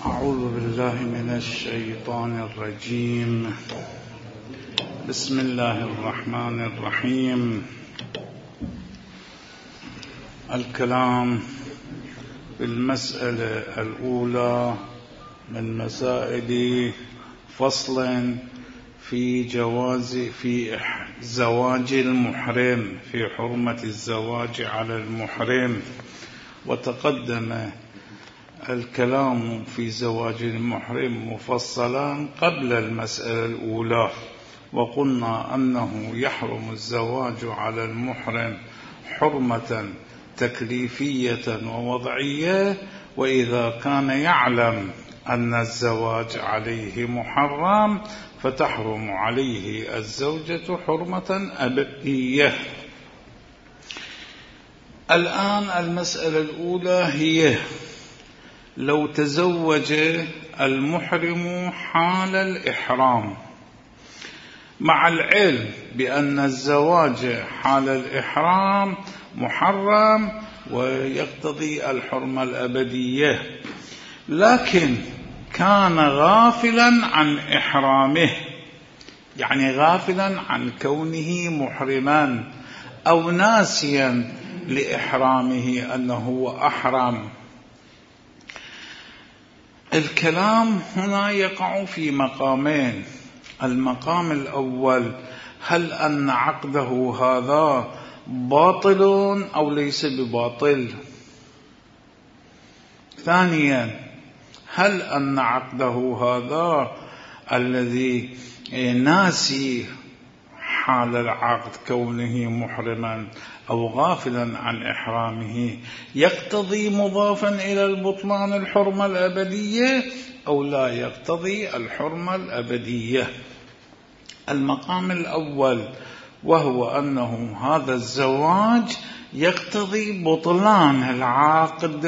أعوذ بالله من الشيطان الرجيم. بسم الله الرحمن الرحيم. الكلام في المسألة الأولى من مسائل فصل في زواج المحرم، في حرمة الزواج على المحرم. وتقدم الكلام في زواج المحرم مفصلا قبل المسألة الأولى، وقلنا أنه يحرم الزواج على المحرم حرمة تكليفية ووضعية، وإذا كان يعلم أن الزواج عليه محرم فتحرم عليه الزوجة حرمة أبدية. الآن المسألة الأولى هي: لو تزوج المحرم حال الإحرام، مع العلم بأن الزواج حال الإحرام محرم ويقتضي الحرمة الأبدية، لكن كان غافلا عن إحرامه، يعني غافلا عن كونه محرما، أو ناسيا لإحرامه أنه أحرم. الكلام هنا يقع في مقامين. المقام الأول: هل أن عقده هذا باطل أو ليس بباطل؟ ثانيا: هل أن عقده هذا الذي ناسي حال العقد كونه محرما أو غافلا عن إحرامه يقتضي مضافا إلى البطلان الحرمة الأبدية أو لا يقتضي الحرمة الأبدية؟ المقام الأول، وهو أنه هذا الزواج يقتضي بطلان العقد،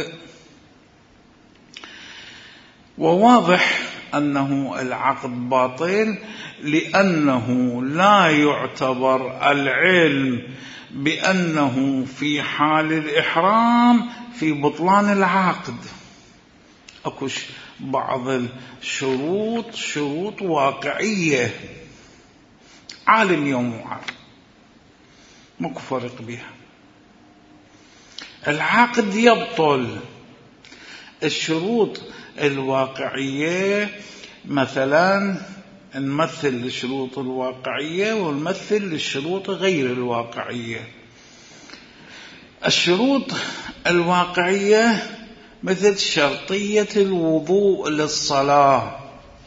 وواضح أنه العقد باطل، لأنه لا يعتبر العلم بأنه في حال الإحرام في بطلان العقد. أكوش بعض الشروط شروط واقعية، عالم يوم وعالم ماكو فرق بها. العقد يبطل. الشروط الواقعية مثلا نمثل الشروط الواقعية ونمثل الشروط غير الواقعية. الشروط الواقعية مثل شرطية الوضوء للصلاة.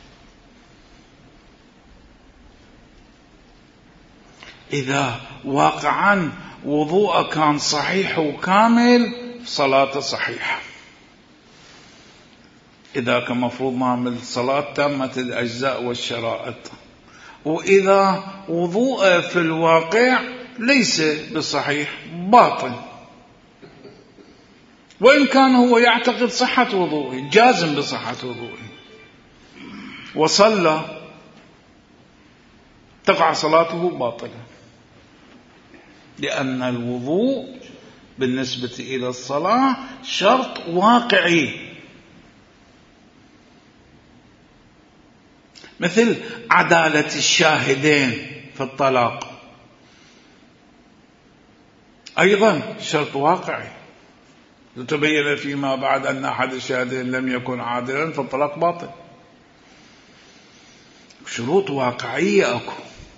إذا واقعا وضوء كان صحيح وكامل صلاته صحيحة، إذا كان مفروض نعمل صلاة تامة الأجزاء والشرائط. وإذا وضوء في الواقع ليس بصحيح، باطل، وإن كان هو يعتقد صحة وضوءه، جازم بصحة وضوءه، وصلى، تقع صلاته باطلة، لأن الوضوء بالنسبة إلى الصلاة شرط واقعي، مثل عدالة الشاهدين في الطلاق، أيضا شرط واقعي. تبين فيما بعد أن أحد الشاهدين لم يكن عادلا فالطلاق باطل. شروط واقعية أكو.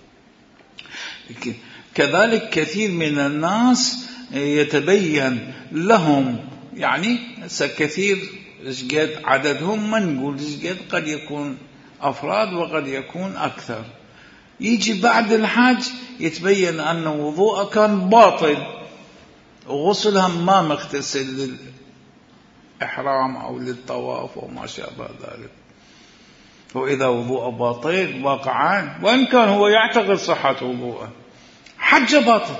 كذلك كثير من الناس يتبين لهم، يعني كثير قد عددهم، ما نقول قد، قد يكون أفراد وقد يكون أكثر، يجي بعد الحج يتبين أن وضوءه كان باطل وغسلها ما مغتسل للإحرام أو للطواف وما شابه ذلك. وإذا وضوءه باطل واقعا، وإن كان هو يعتقد صحة وضوءه، حج باطل.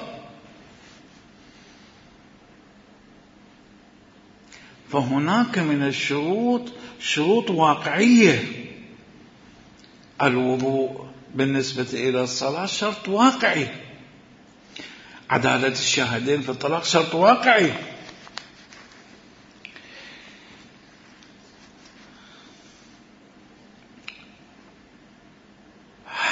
فهناك من الشروط شروط واقعية. الوضوء بالنسبة إلى الصلاة شرط واقعي، عدالة الشاهدين في الطلاق شرط واقعي.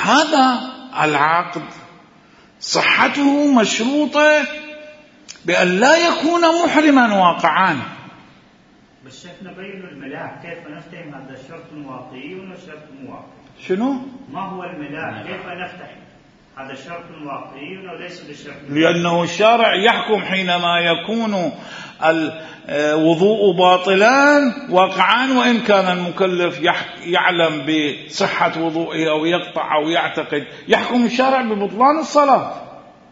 هذا العقد صحته مشروطة بأن لا يكون محرما واقعا. بس شيخنا بين الملاك كيف نفتهم هذا الشرط واقعي والشرط مو واقعي؟ شنو؟ ما هو الملاك كيف نفتهم هذا الشرط واقعي وليس بالشرط؟ لأنه الشارع يحكم حينما يكون الوضوء باطلا واقعا، وإن كان المكلف يعلم بصحة وضوءه أو يقطع أو يعتقد، يحكم الشارع ببطلان الصلاة.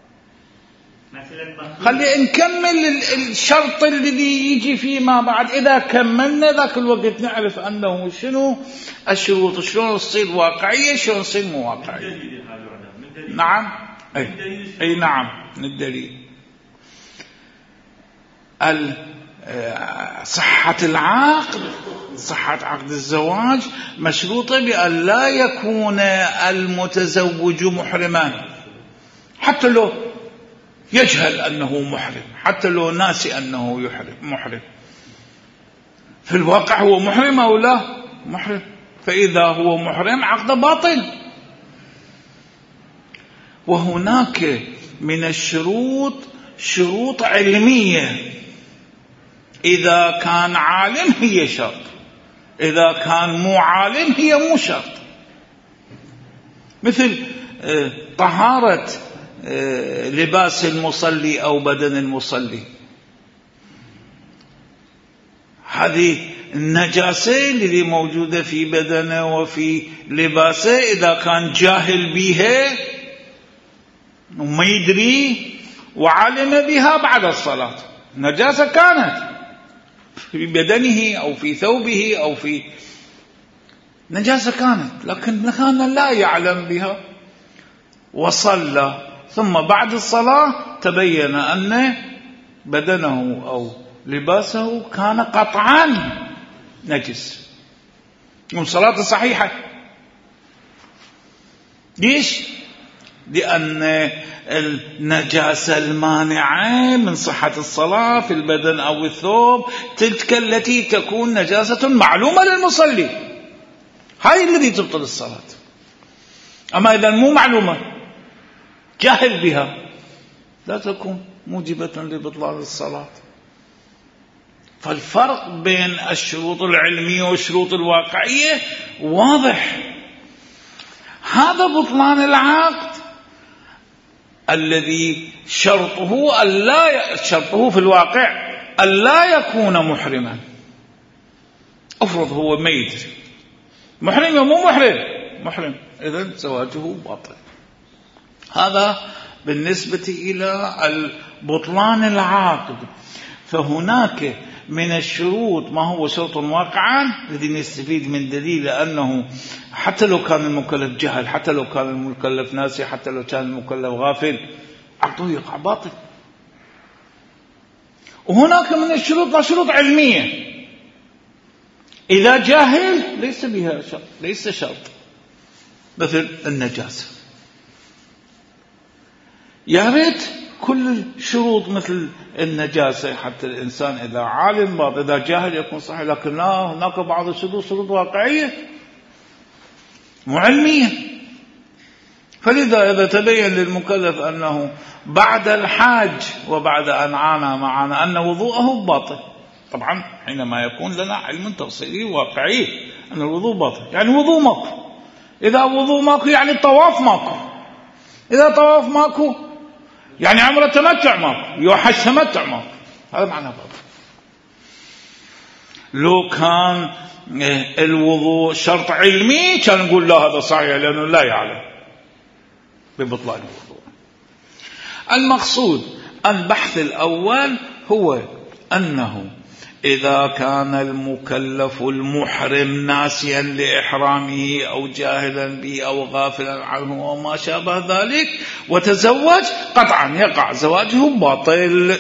خلي نكمل الشرط الذي يجي فيما بعد. إذا كملنا ذاك الوقت نعرف أنه شنو الشروط، شلون تصير واقعية، شلون تصير مو واقعية. نعم أي نعم من الدليل. صحة العقد، صحة عقد الزواج مشروطة بأن لا يكون المتزوج محرما، حتى لو يجهل أنه محرم، حتى لو ناسي أنه محرم. في الواقع هو محرم أو لا محرم، فإذا هو محرم عقد باطل. وهناك من الشروط شروط علمية، إذا كان عالم هي شرط، إذا كان مو عالم هي مو شرط. مثل طهارة لباس المصلي أو بدن المصلي، هذه النجاسة اللي موجودة في بدنه وفي لباسه إذا كان جاهل بها وما يدري وعلم بها بعد الصلاة، نجاسة كانت في بدنه أو في ثوبه أو في نجاسة كانت، لكن كان لا يعلم بها وصلى، ثم بعد الصلاة تبين أن بدنه أو لباسه كان قطعا نجس، والصلاة صحيحة. ليش؟ لأن النجاسة المانعة من صحة الصلاة في البدن أو الثوب تلك التي تكون نجاسة معلومة للمصلي، هاي الذي تبطل الصلاة. أما إذا مو معلومة جاهل بها لا تكون موجبة لبطلان الصلاة. فالفرق بين الشروط العلمية والشروط الواقعية واضح. هذا بطلان العقد الذي شرطه في الواقع ألا يكون محرما. أفرض هو ما يدري محرم ومو محرم، إذن زواجه باطل. هذا بالنسبة إلى بطلان العقد. فهناك من الشروط ما هو شرط واقعا الذي نستفيد من دليل أنه حتى لو كان المكلف جهل، حتى لو كان المكلف ناسي، حتى لو كان المكلف غافل، عقده يقع باطل. وهناك من الشروط لا شروط علمية، إذا جاهل ليس بها شرط، ليس شرط، مثل النجاسة. يا ريت كل الشروط مثل النجاسة حتى الإنسان إذا عالم باطل، إذا جاهل يكون صحيح، لكن لا، هناك بعض الشروط شروط واقعية مو علمية. فلذا إذا تبين للمكلف أنه بعد الحاج وبعد أن عانى معنا أن وضوءه باطل، طبعا حينما يكون لنا علم تفصيلي واقعي أن الوضوء باطل، يعني وضوء ماكو. إذا وضوء ماكو يعني الطواف ماكو، إذا طواف ماكو يعني عمره تمتع ماكو، يوحج تمتع ماكو، هذا معنى باطل. لو كان الوضوء شرط علمي كان نقول لا هذا صحيح لأنه لا يعلم ببطلان الوضوء. المقصود البحث الأول هو أنه إذا كان المكلف المحرم ناسيا لإحرامه أو جاهلا به أو غافلا عنه وما شابه ذلك وتزوج، قطعا يقع زواجه باطل،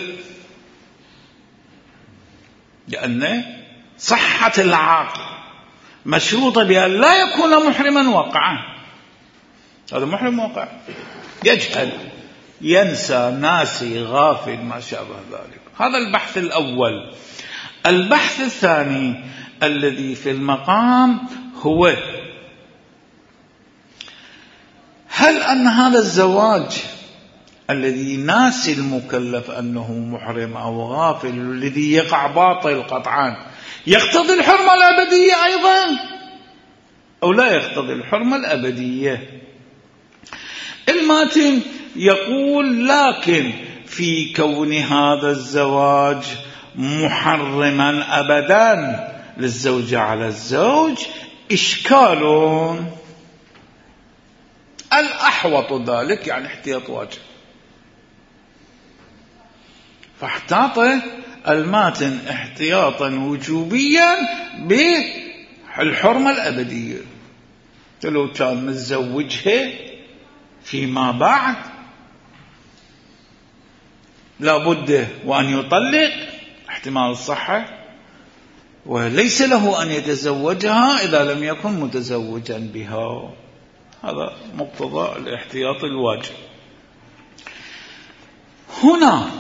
لأن صحة العقد مشروطة بأن لا يكون محرما واقعا. هذا محرم واقع، يجهل، ينسى، ناسي، غافل، ما شابه ذلك. هذا البحث الأول. البحث الثاني الذي في المقام هو هل أن هذا الزواج الذي ناسي المكلف أنه محرم أو غافل الذي يقع باطل قطعا يقتضي الحرمة الأبدية أيضا أو لا يقتضي الحرمة الأبدية؟ الماتن يقول لكن في كون هذا الزواج محرما أبدا للزوجة على الزوج إشكال الأحوط ذلك، يعني احتياط واجب. فاحتاط الماتن احتياطا وجوبيا بالحرمة الأبدية. لو كان متزوجها فيما بعد لابد وأن يطلق احتمال الصحة، وليس له أن يتزوجها إذا لم يكن متزوجا بها. هذا مقتضى الاحتياط الواجب. هنا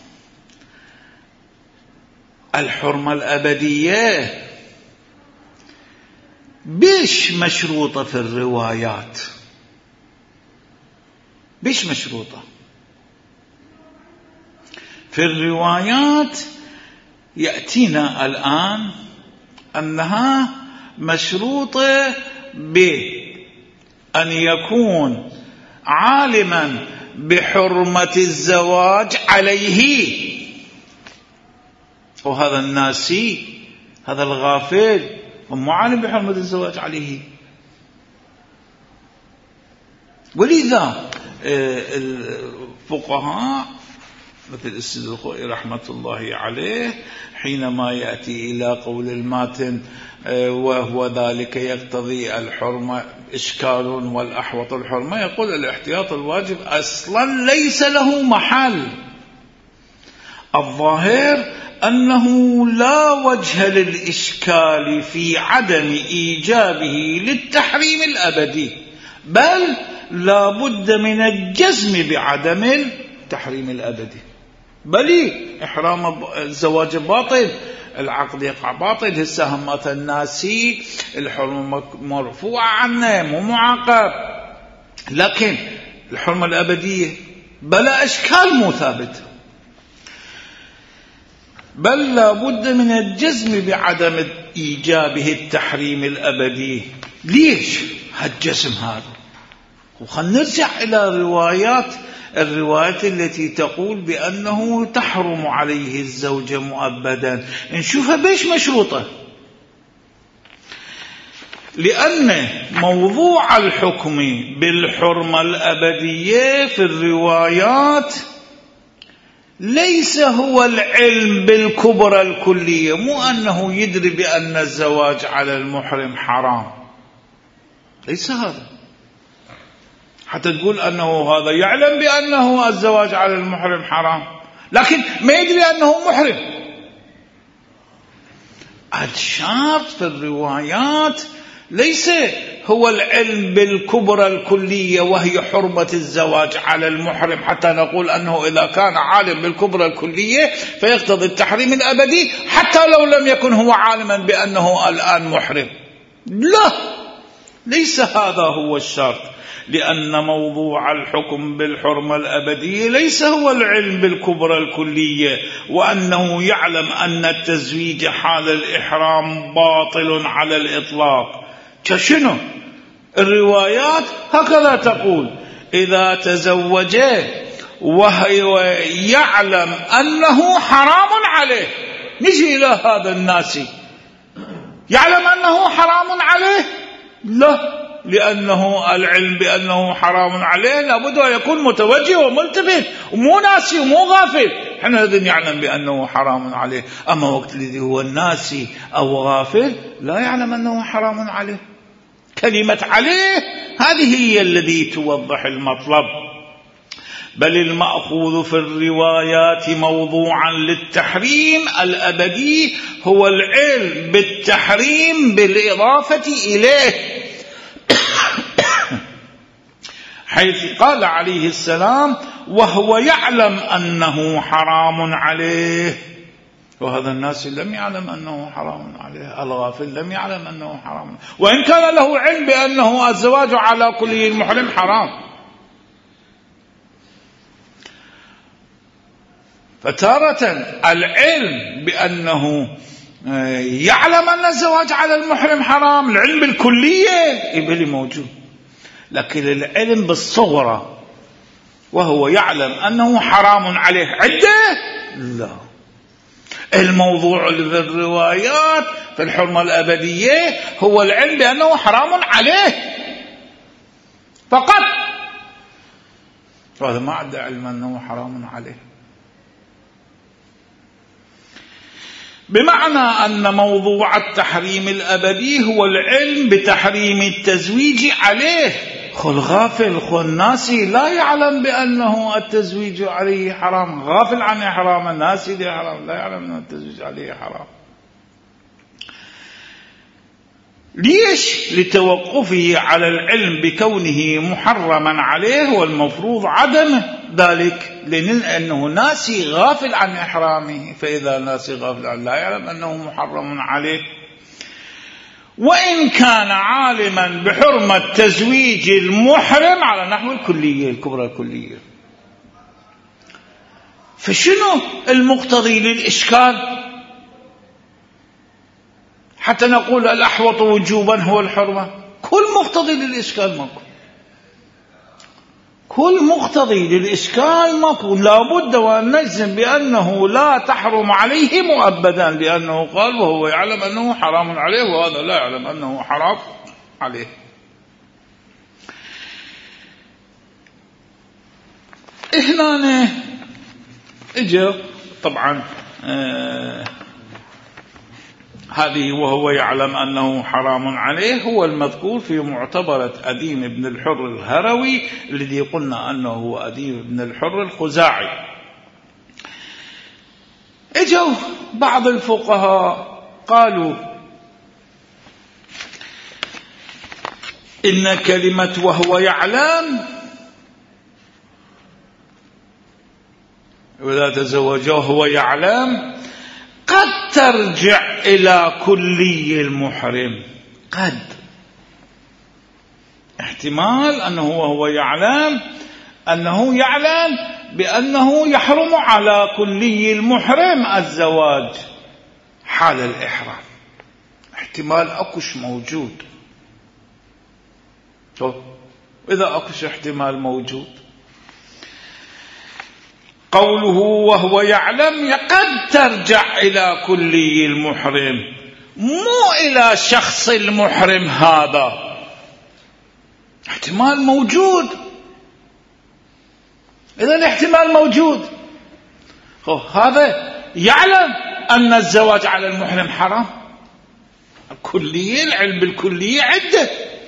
الحرمة الأبدية بيش مشروطة في الروايات، بيش مشروطة في الروايات. يأتينا الآن أنها مشروطة بأن يكون عالما بحرمة الزواج عليه، وهذا الناسي هذا الغافل هم عالم بحرمة الزواج عليه. ولذا الفقهاء مثل السيد الخوئي رحمة الله عليه حينما يأتي إلى قول الماتن وهو ذلك يقتضي الحرمة إشكال والأحوط الحرمة، يقول الاحتياط الواجب أصلا ليس له محل. الظاهر أنه لا وجه للإشكال في عدم إيجابه للتحريم الأبدي، بل لا بد من الجزم بعدم التحريم الأبدي. بل إحرام الزواج باطل، العقد يقع باطل، السهمات الناسي الحرمة مرفوعة عنه مو معاقب، لكن الحرمة الأبدية بلا إشكال مو ثابت، بل لا بد من الجزم بعدم إيجابه التحريم الأبدي. ليش هالجزم هذا؟ وخلنا نرجع إلى الروايات التي تقول بأنه تحرم عليه الزوجة مؤبدا، نشوفها بيش مشروطة. لأن موضوع الحكم بالحرمة الأبدية في الروايات ليس هو العلم بالكبرى الكلية، مو أنه يدري بأن الزواج على المحرم حرام، ليس هذا. حتى تقول أنه هذا يعلم بأنه الزواج على المحرم حرام لكن ما يدري أنه محرم. الشرط في الروايات ليس هو العلم بالكبرى الكلية وهي حرمة الزواج على المحرم حتى نقول أنه إذا كان عالم بالكبرى الكلية فيقتضي التحريم الأبدي حتى لو لم يكن هو عالما بأنه الآن محرم. لا، ليس هذا هو الشرط، لأن موضوع الحكم بالحرمة الأبدية ليس هو العلم بالكبرى الكلية وأنه يعلم أن التزويج حال الإحرام باطل على الإطلاق. كشنو؟ الروايات هكذا تقول: إذا تزوج وهو يعلم أنه حرام عليه. نجي إلى هذا الناسي يعلم أنه حرام عليه؟ لا، لأنه العلم بأنه حرام عليه لابد أن يكون متوجه وملتفت ومو ناسي ومو غافل، حينئذ يعلم بأنه حرام عليه. أما وقت الذي هو الناسي أو غافل لا يعلم أنه حرام عليه. كلمة عليه هذه هي التي توضح المطلب. بل المأخوذ في الروايات موضوعا للتحريم الأبدي هو العلم بالتحريم بالإضافة إليه، حيث قال عليه السلام: وهو يعلم أنه حرام عليه. وهذا الناس لم يعلم أنه حرام عليه، الغافل لم يعلم أنه حرام، وإن كان له علم بأنه الزواج على كل المحرم حرام، فتارة العلم بأنه يعلم أن الزواج على المحرم حرام، العلم بالكلية يبقى موجود، لكن العلم بالصغرى وهو يعلم أنه حرام عليه عدة لا. الموضوع في الروايات في الحرمة الأبدية هو العلم بأنه حرام عليه فقط، وهذا ما عنده علم أنه حرام عليه، بمعنى أن موضوع التحريم الأبدي هو العلم بتحريم التزويج عليه. الغافل الناسي لا يعلم بأنه التزويج عليه حرام، غافل عن حرام، الناسي ده حرام، لا يعلم أن التزويج عليه حرام. ليش؟ لتوقفه على العلم بكونه محرما عليه والمفروض عدم ذلك، لأنه ناسي غافل عن إحرامه، فإذا ناسي غافل عن لا يعلم أنه محرم عليه. وإن كان عالما بحرمة تزويج المحرم على نحو الكلية الكبرى الكلية. فشنو المقتضي للإشكال حتى نقول الأحوط وجوبا هو الحرمة؟ كل مقتضي للإشكال ماكو، كل مقتضي للإشكال ماكو، لابد وأن نجزم بأنه لا تحرم عليه مؤبدا، لأنه قال وهو يعلم أنه حرام عليه وهذا لا يعلم أنه حرام عليه. هنا اجا طبعا هذه وهو يعلم أنه حرام عليه هو المذكور في معتبرة أديم بن الحر الهروي الذي قلنا أنه هو أديم بن الحر الخزاعي. اجوا بعض الفقهاء قالوا إن كلمة وهو يعلم وإذا تزوجه هو يعلم قد ترجع إلى كلي المحرم، قد احتمال أنه وهو يعلم أنه يعلم بأنه يحرم على كلي المحرم الزواج حال الإحرام، احتمال أكش موجود. إذا أكش احتمال موجود قوله وهو يعلم قد ترجع إلى كلي المحرم مو إلى شخص المحرم، هذا احتمال موجود. إذا الاحتمال موجود هذا يعلم أن الزواج على المحرم حرام، الكلية العلم بالكلية عدة.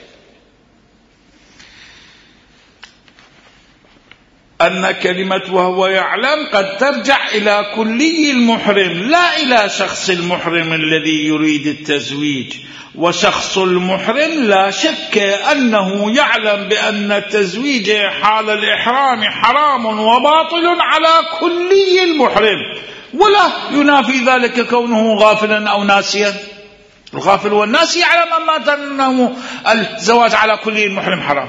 أن كلمة وهو يعلم قد ترجع إلى كلي المحرم لا إلى شخص المحرم الذي يريد التزويج، وشخص المحرم لا شك أنه يعلم بأن التزويج حال الإحرام حرام وباطل على كلي المحرم، ولا ينافي ذلك كونه غافلا أو ناسيا. الغافل والناسي يعلم أنه الزواج على كلي المحرم حرام.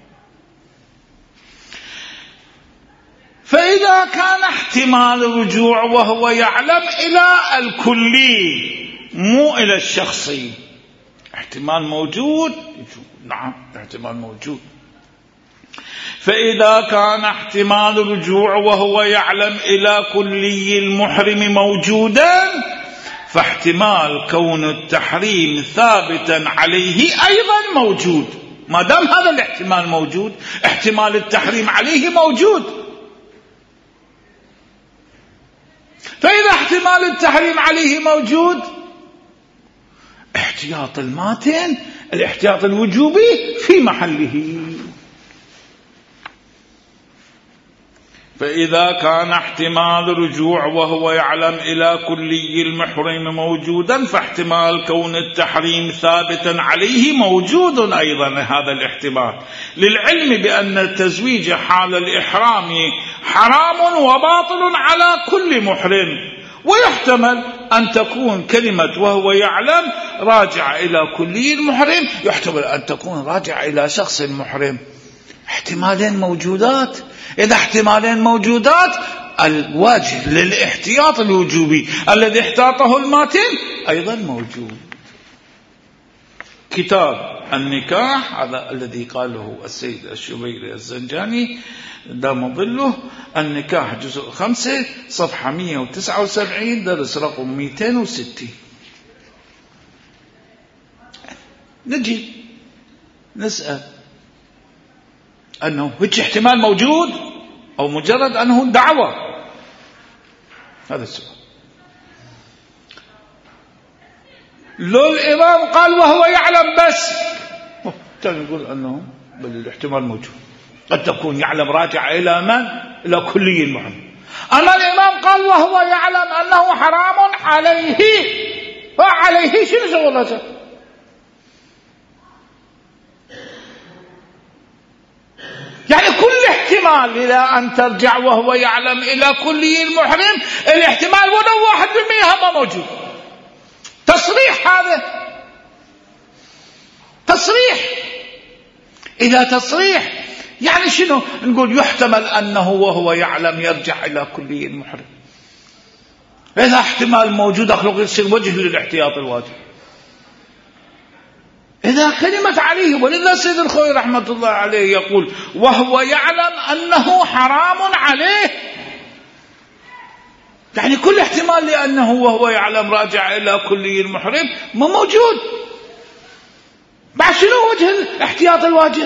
فإذا كان احتمال الرجوع وهو يعلم إلى الكلي مو إلى الشخصي، احتمال موجود، نعم احتمال موجود. فإذا كان احتمال الرجوع وهو يعلم إلى كلي المحرم موجودا فاحتمال كون التحريم ثابتا عليه أيضا موجود. ما دام هذا الاحتمال موجود احتمال التحريم عليه موجود. فإذا احتمال التحريم عليه موجود احتياط الماتن الاحتياط الوجوبي في محله. فإذا كان احتمال الرجوع وهو يعلم إلى كلي المحرم موجودا فاحتمال كون التحريم ثابتا عليه موجود أيضا. هذا الاحتمال للعلم بأن التزويج حال الإحرام حرام وباطل على كل محرم، ويحتمل أن تكون كلمة وهو يعلم راجع إلى كلي المحرم، يحتمل أن تكون راجع إلى شخص المحرم. احتمالين موجودات. إذا احتمالين موجودات الوجه للاحتياط الوجوبي الذي احتاطه الماتن أيضا موجود. كتاب النكاح هذا الذي قاله السيد الشبيري الزنجاني دام ظله، النكاح جزء 5 صفحة 179 درس رقم 260. نجي نسأل أنه هيك احتمال موجود أو مجرد أنه دعوة؟ هذا السؤال. لو الإمام قال وهو يعلم بس، كان يقول أنه بل الاحتمال موجود، قد تكون يعلم راجع إلى من؟ إلى كلي المحرم. أما الإمام قال وهو يعلم أنه حرام عليه، فعليه شنو شغلته؟ يعني كل احتمال إلى أن ترجع وهو يعلم إلى كلي المحرم، الاحتمال ولو 1% ما موجود. تصريح، هذا تصريح. إذا تصريح يعني شنو؟ نقول يحتمل أنه وهو يعلم يرجع إلى كلي المحرم. إذا احتمال موجود أخلق يصير وجه للاحتياط الواجب. إذا كلمة عليه، ولذا سيد الخوي رحمة الله عليه يقول وهو يعلم أنه حرام عليه، يعني كل احتمال لأنه وهو يعلم راجع إلى كلي المحرم ما موجود. بعد شنو وجه الاحتياط الواجب؟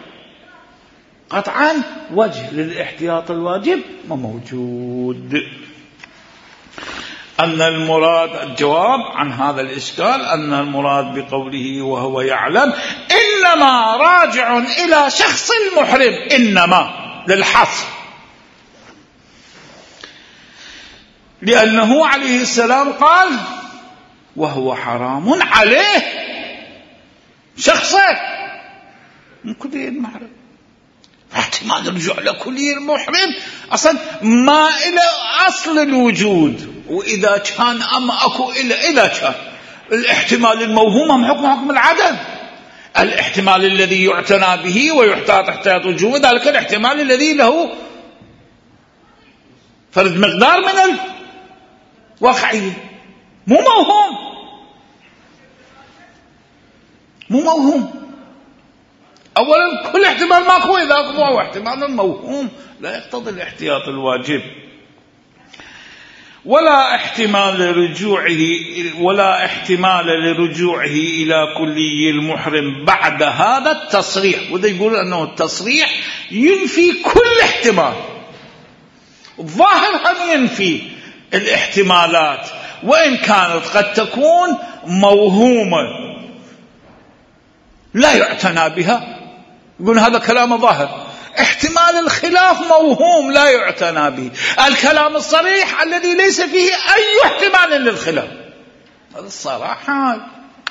قطعا وجه للاحتياط الواجب ما موجود. أن المراد، الجواب عن هذا الإشكال أن المراد بقوله وهو يعلم إنما راجع إلى شخص المحرم، إنما للحصر، لأنه عليه السلام قال وهو حرام عليه شخصه من كلي المحرم. احتمال الرجوع لكلي المحرم أصلا ما إلى أصل الوجود. وإذا كان أما أكو إذا كان الاحتمال الموهوم حكم العدم، الاحتمال الذي يعتنى به ويحتاط احتياط وجوب، ذلك الاحتمال الذي له فرد مقدار من الواقعية، مو موهوم. أولا كل احتمال ماكو، إذا هو احتمال الموهوم لا يقتضي الاحتياط الواجب. ولا احتمال لرجوعه إلى كلي المحرم بعد هذا التصريح. وده يقول أنه التصريح ينفي كل احتمال، ظاهرا ينفي الاحتمالات وإن كانت قد تكون موهومة لا يعتنى بها. يقول هذا كلام ظاهر. احتمال الخلاف موهوم لا يعتنى به. الكلام الصريح الذي ليس فيه أي احتمال للخلاف، هذا الصراحة.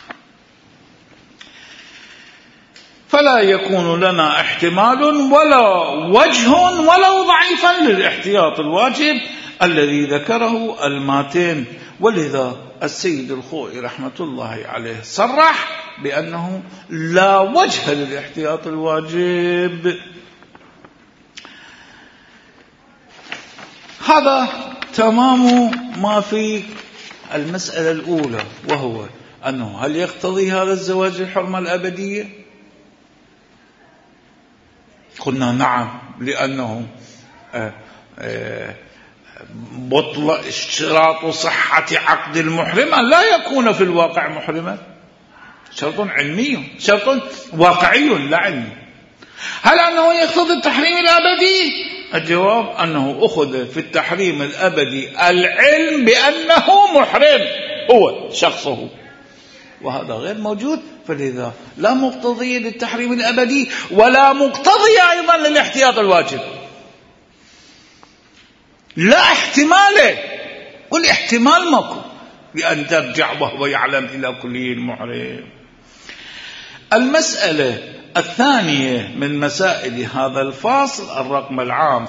فلا يكون لنا احتمال ولا وجه ولو ضعيفا للاحتياط الواجب الذي ذكره الماتن. ولذا السيد الخوئي رحمة الله عليه صرح بأنه لا وجه للاحتياط الواجب. هذا تمام ما في المسألة الأولى، وهو أنه هل يقتضي هذا الزواج الحرمة الأبدية؟ قلنا نعم، لأنه بطل اشتراط صحة عقد المحرم أن لا يكون في الواقع محرما، شرط علمي، شرط واقعي لا علمي. هل أنه يقتضي التحريم الأبدي؟ الجواب أنه أخذ في التحريم الأبدي العلم بأنه محرم هو شخصه، وهذا غير موجود. فلذا لا مقتضي للتحريم الأبدي ولا مقتضي أيضا للاحتياط الواجب. لا احتمال، كل احتمال ماكو بأن ترجع وهو يعلم إلى كلي المحرم. المسألة الثانية من مسائل هذا الفصل الرقم العام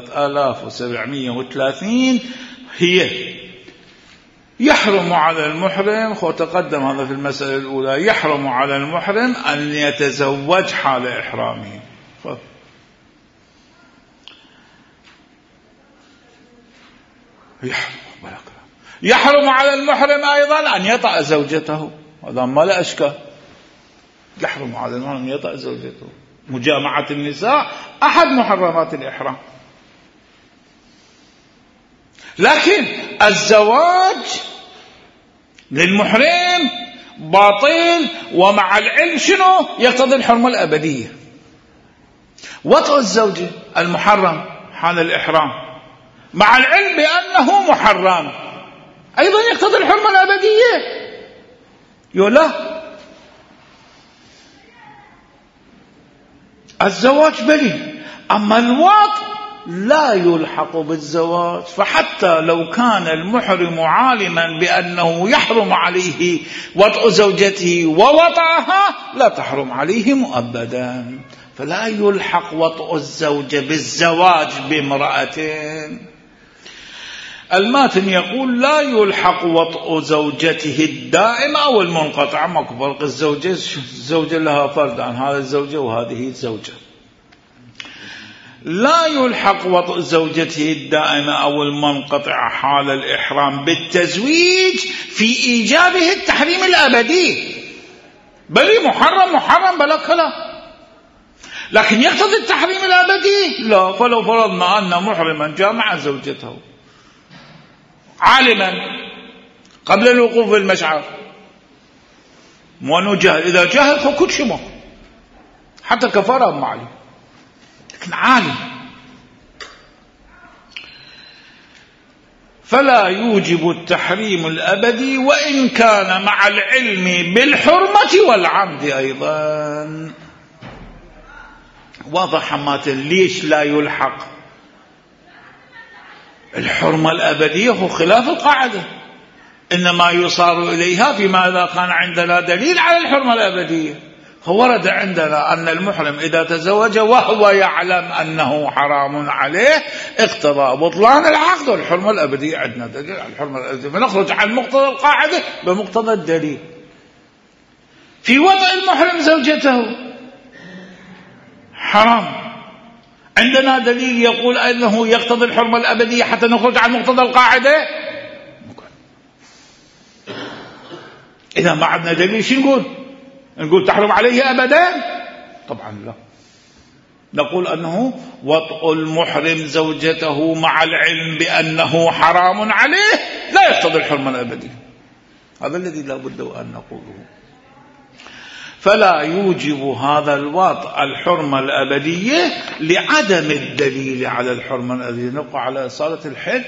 3730 هي يحرم على المحرم، وتقدم هذا في المسألة الأولى، يحرم على المحرم أن يتزوج حال إحرامه. يحرم على المحرم أيضا أن يطأ زوجته، هذا ما لا أشكال. يحرم على المحرم أن يطأ زوجته. مجامعة النساء أحد محرمات الإحرام، لكن الزواج للمحرم باطل، ومع العلم شنو يقتضي الحرمة الأبدية. وطأ الزوجة المحرم حال الإحرام مع العلم بأنه محرم أيضا يقتضي الحرمة الأبدية. يقول لا، الزواج بلي، أما الوطء لا يلحق بالزواج. فحتى لو كان المحرم عالما بأنه يحرم عليه وطء زوجته ووطأها لا تحرم عليه مؤبدا. فلا يلحق وطء الزوجة بالزواج بامرأتين. الماتن يقول لا يلحق وطء زوجته الدائمة أو المنقطعة. ماكو فرق، الزوجة لها فرد عن هذا الزوجة وهذه الزوجة. لا يلحق وطء زوجته الدائمة أو المنقطعة حال الإحرام بالتزويج في إيجابه التحريم الأبدي، بل محرم بلا كلام، لكن يقتضي التحريم الأبدي لا. فلو فرضنا أن محرما جامع زوجته عالما قبل الوقوف في المشعر وأنه جهل، إذا جهل فكل شمه حتى كفارة ما عليه، لكن عالم، فلا يوجب التحريم الأبدي وإن كان مع العلم بالحرمة والعمد أيضا. واضح مات ليش لا يلحق الحرمة الأبدية؟ هو خلاف القاعدة، إنما يصار إليها فيما إذا كان عندنا دليل على الحرمة الأبدية. هو ورد عندنا أن المحرم إذا تزوج وهو يعلم أنه حرام عليه اقتضى بطلان العقد والحرمة الأبدية. عندنا دليل على الحرمة الأبدية، فنخرج عن مقتضى القاعدة بمقتضى الدليل. في وضع المحرم زوجته حرام، عندنا دليل يقول أنه يقتضي الحرمة الأبدية حتى نخرج عن مقتضى القاعدة. إذا ما عندنا دليل شو نقول تحرم عليه أبدا؟ طبعا لا، نقول أنه وطء المحرم زوجته مع العلم بأنه حرام عليه لا يقتضي الحرمة الأبدية. هذا الذي لا بد أن نقوله. فلا يوجب هذا الوطء الحرمة الأبدية لعدم الدليل على الحرمة الأبدية. نبقى على إصالة الحد.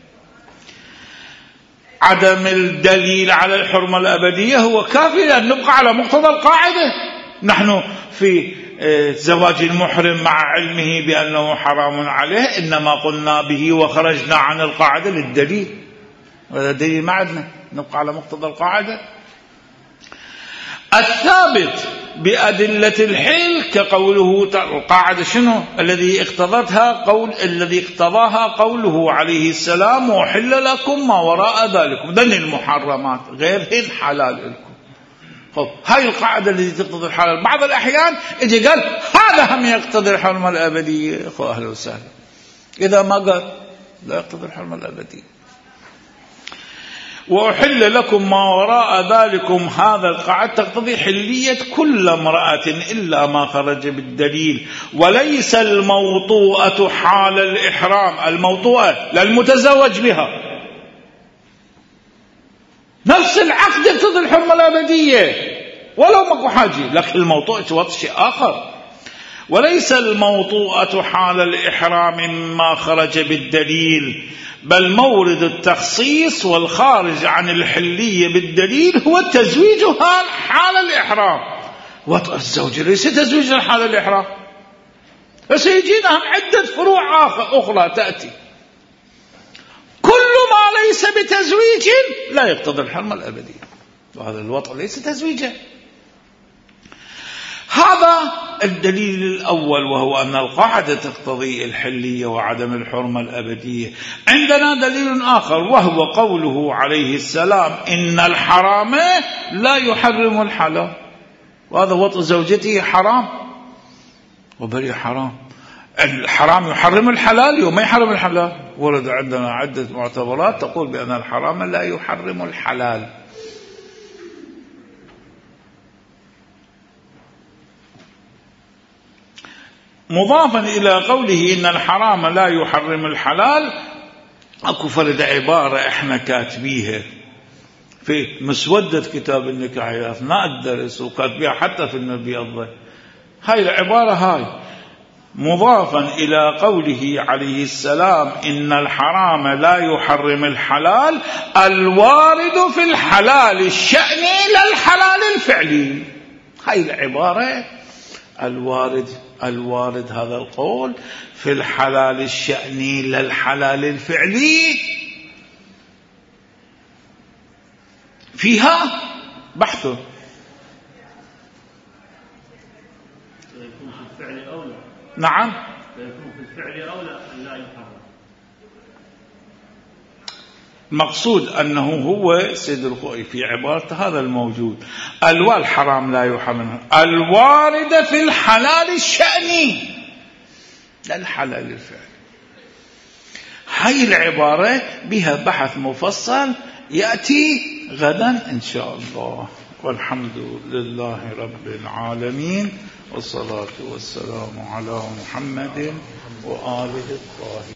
عدم الدليل على الحرمة الأبدية هو كافي لأن نبقى على مقتضى القاعدة. نحن في زواج المحرم مع علمه بأنه حرام عليه إنما قلنا به وخرجنا عن القاعدة للدليل، وهذا دليل ما عندنا، نبقى على مقتضى القاعدة. الثابت بأدلة الحل كقوله القاعدة شنو الذي اقتضاها قوله عليه السلام وحل لكم ما وراء ذلكم، ذن المحرمات غيرهن حلال لكم. هاي القاعدة التي تقتضي الحلال. بعض الأحيان يجي قال هذا هم يقتضي الحرمة الأبدية، أهلا وسهلا. إذا ما قال لا يقتضي الحرمة الأبدية. وأحل لكم ما وراء ذلكم، هذا القاعدة تقتضي حلية كل امرأة إلا ما خرج بالدليل، وليس الموطوءة حال الإحرام، الموطوءة للمتزوج بها نفس العقد يقتضي الحرمة الأبدية ولو ماكو حاجة، لكن الموطوءة وطء شيء آخر. وليس الموطوءة حال الإحرام ما خرج بالدليل، بل مورد التخصيص والخارج عن الحلية بالدليل هو تزويجها حال الإحرام. وطأ الزوج ليس تزويجها حال الإحرام، فسيجينا عدة فروع أخرى تأتي. كل ما ليس بتزويج لا يقتضي الحرمة الأبدية، وهذا الوطأ ليس تزويجا. هذا الدليل الأول، وهو أن القاعدة تقتضي الحلية وعدم الحرمة الأبدية. عندنا دليل آخر وهو قوله عليه السلام إن الحرام لا يحرم الحلال، وهذا وطء زوجته حرام وبري حرام. الحرام يحرم الحلال وما يحرم الحلال. ورد عندنا عدة معتبرات تقول بأن الحرام لا يحرم الحلال. مضافا إلى قوله إن الحرام لا يحرم الحلال، أكو فرد عبارة إحنا كاتبيها في مسودة كتاب النكاح أثناء الدرس وكاتبيها حتى في المبيض. هاي العبارة هاي مضافا إلى قوله عليه السلام إن الحرام لا يحرم الحلال الوارد في الحلال الشأني للحلال الفعلي. هاي العبارة الوارد هذا القول في الحلال الشأني للحلال الفعلي فيها بحث. يكون في الفعل أولى. نعم. يكون في الفعل أولى أن لا يحرم. المقصود أنه هو سيد الخوئي في عبارته هذا الموجود الحرام لا يحرم الوارد في الحلال الشأني للحلال الفعلي. هاي العبارة بها بحث مفصل يأتي غدا إن شاء الله. والحمد لله رب العالمين، والصلاة والسلام على محمد وآله الطاهرين.